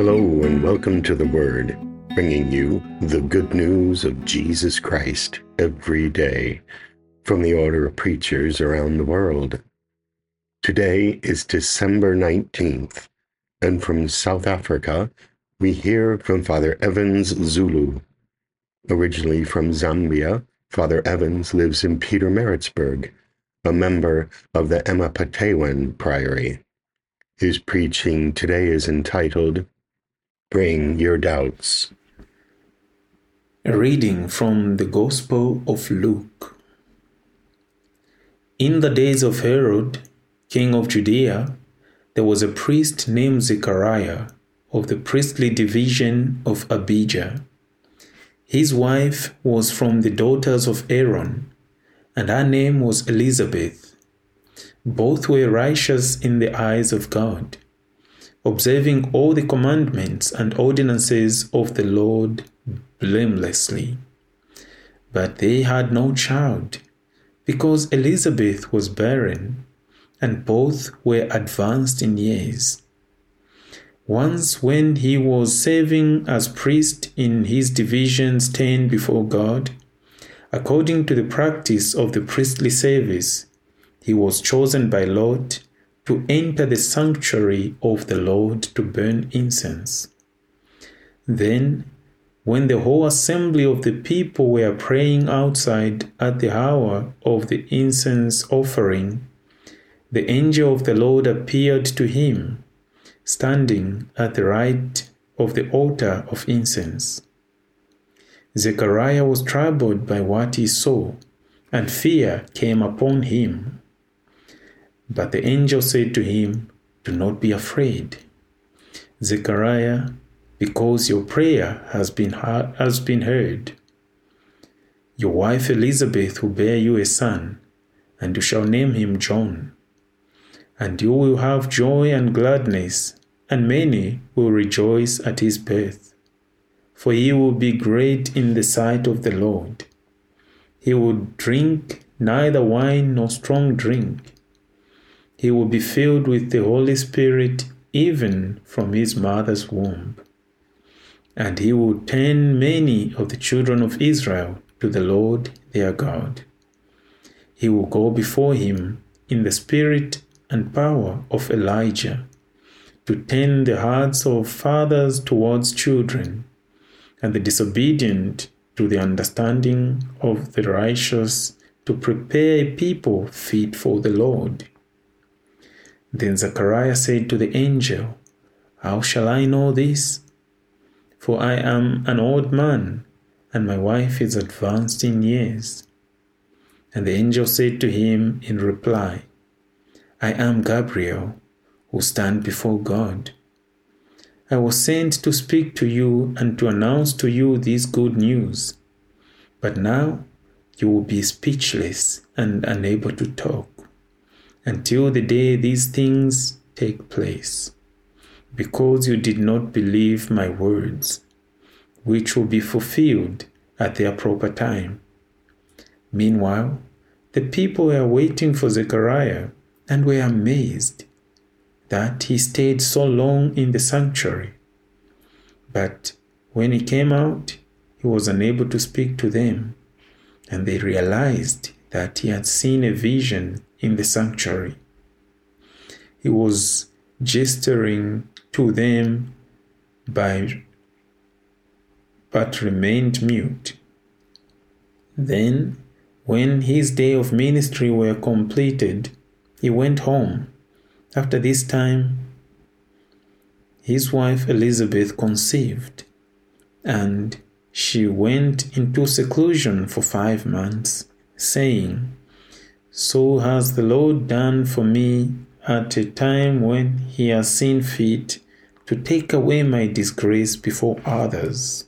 Hello and welcome to The Word, bringing you the good news of Jesus Christ every day from the Order of Preachers around the world. Today is December 19th, and from South Africa, we hear from Father Evans Zulu. Originally from Zambia, Father Evans lives in Pietermaritzburg, a member of the Emapatewan Priory. His preaching today is entitled, Bring Your Doubts. A reading from the Gospel of Luke. In the days of Herod, king of Judea, there was a priest named Zechariah of the priestly division of Abijah. His wife was from the daughters of Aaron, and her name was Elizabeth. Both were righteous in the eyes of God, observing all the commandments and ordinances of the Lord blamelessly. But they had no child, because Elizabeth was barren, and both were advanced in years. Once when he was serving as priest in his division stand before God, according to the practice of the priestly service, he was chosen by Lot to enter the sanctuary of the Lord to burn incense. Then, when the whole assembly of the people were praying outside at the hour of the incense offering, the angel of the Lord appeared to him, standing at the right of the altar of incense. Zechariah was troubled by what he saw, and fear came upon him. But the angel said to him, "Do not be afraid, Zechariah, because your prayer has been heard. Your wife Elizabeth will bear you a son, and you shall name him John. And you will have joy and gladness, and many will rejoice at his birth. For he will be great in the sight of the Lord. He will drink neither wine nor strong drink. He will be filled with the Holy Spirit even from his mother's womb. And he will turn many of the children of Israel to the Lord their God. He will go before him in the spirit and power of Elijah, to turn the hearts of fathers towards children, and the disobedient to the understanding of the righteous, to prepare a people fit for the Lord." Then Zechariah said to the angel, "How shall I know this? For I am an old man, and my wife is advanced in years." And the angel said to him in reply, "I am Gabriel, who stand before God. I was sent to speak to you and to announce to you this good news. But now you will be speechless and unable to talk until the day these things take place, because you did not believe my words, which will be fulfilled at their proper time." Meanwhile, the people were waiting for Zechariah and were amazed that he stayed so long in the sanctuary. But when he came out, he was unable to speak to them, and they realized that he had seen a vision in the sanctuary. He was gesturing to them but remained mute. Then, when his day of ministry were completed, he went home. After this time, his wife Elizabeth conceived, and she went into seclusion for 5 months, saying, "So has the Lord done for me at a time when he has seen fit to take away my disgrace before others."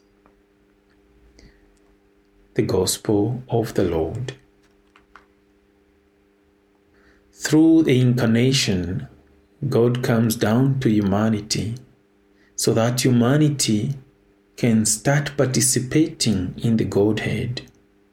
The Gospel of the Lord. Through the Incarnation, God comes down to humanity so that humanity can start participating in the Godhead.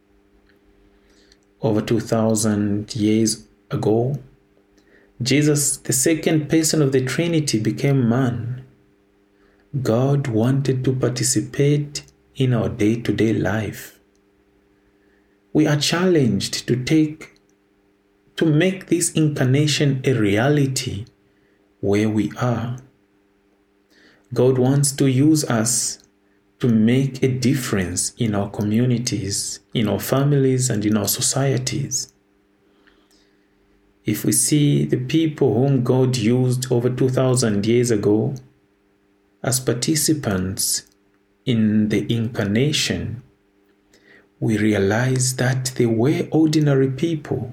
Over 2,000 years ago, Jesus, the second person of the Trinity, became man. God wanted to participate in our day-to-day life. We are challenged to make this incarnation a reality where we are. God wants to use us to make a difference in our communities, in our families, and in our societies. If we see the people whom God used over 2,000 years ago as participants in the incarnation, we realize that they were ordinary people.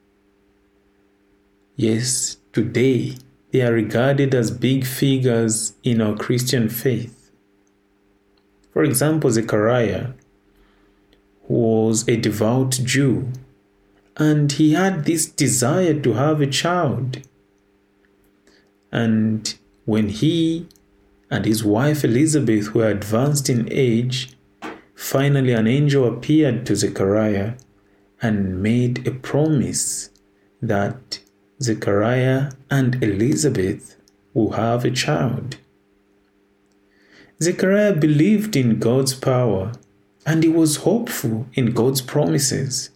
Yes, today they are regarded as big figures in our Christian faith. For example, Zechariah was a devout Jew, and he had this desire to have a child. And when he and his wife Elizabeth were advanced in age, finally an angel appeared to Zechariah and made a promise that Zechariah and Elizabeth will have a child. Zechariah believed in God's power, and he was hopeful in God's promises.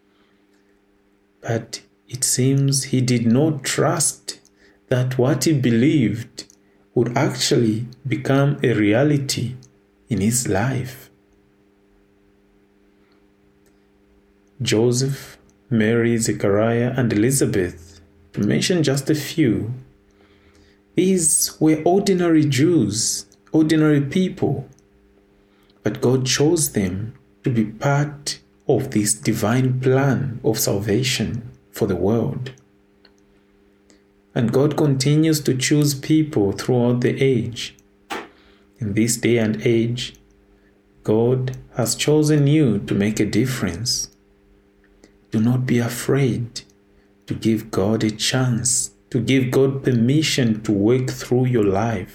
But it seems he did not trust that what he believed would actually become a reality in his life. Joseph, Mary, Zechariah, and Elizabeth, to mention just a few, these were ordinary Jews, ordinary people, but God chose them to be part of this divine plan of salvation for the world. And God continues to choose people throughout the age. In this day and age, God has chosen you to make a difference. Do not be afraid to give God a chance, to give God permission to work through your life.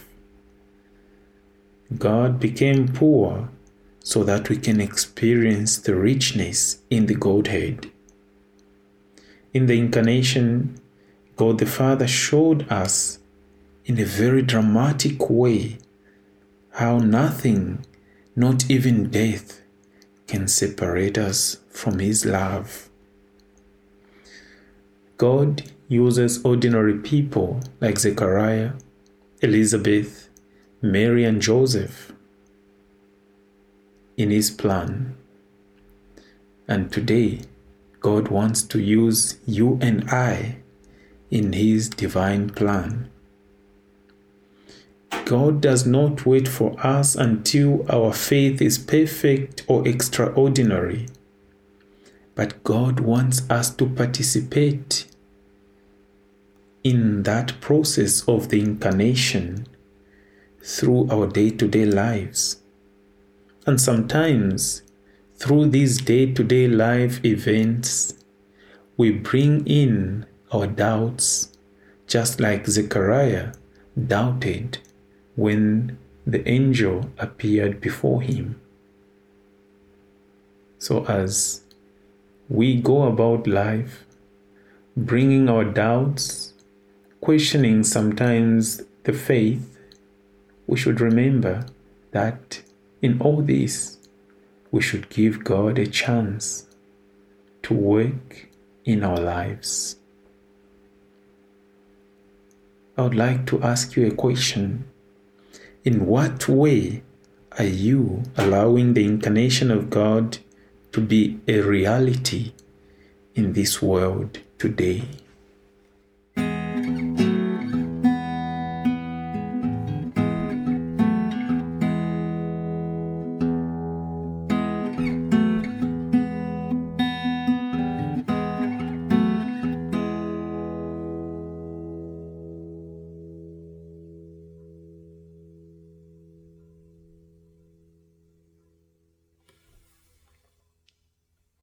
God became poor so that we can experience the richness in the Godhead. In the incarnation, God the Father showed us in a very dramatic way how nothing, not even death, can separate us from His love. God uses ordinary people like Zechariah, Elizabeth, Mary, and Joseph in His plan. And today, God wants to use you and I in His divine plan. God does not wait for us until our faith is perfect or extraordinary, but God wants us to participate in that process of the incarnation through our day-to-day lives. And sometimes, through these day-to-day life events, we bring in our doubts, just like Zechariah doubted when the angel appeared before him. So as we go about life, bringing our doubts, questioning sometimes the faith, we should remember that in all this, we should give God a chance to work in our lives. I would like to ask you a question. In what way are you allowing the incarnation of God to be a reality in this world today?